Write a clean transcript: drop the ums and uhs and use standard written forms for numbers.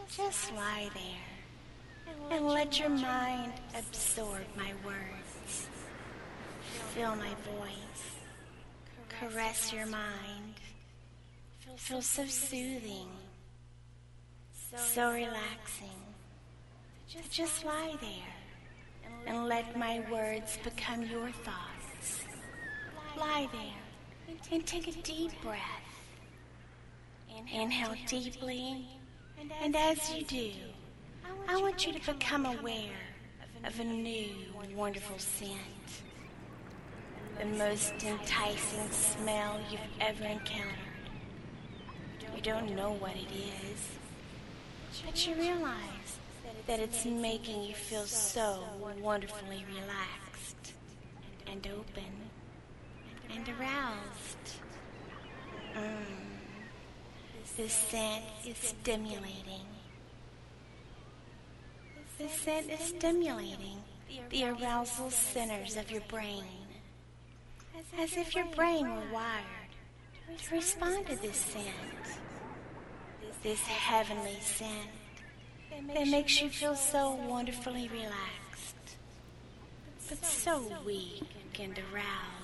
Just lie there and let your mind absorb my words. Feel my voice. Caress your mind. Feel so soothing, so relaxing. Just lie there and let my words become your thoughts. Lie there and take a deep breath. Inhale deeply, and as you do, I want you to become aware of a new wonderful scent. The most enticing smell you've ever encountered. You don't know what it is, but you realize that it's making you feel so wonderfully relaxed and open and aroused. This scent is stimulating. This scent is stimulating the arousal centers of your brain, as if your brain were wired to respond to this scent. This heavenly scent that makes you feel so wonderfully relaxed, but so weak and aroused.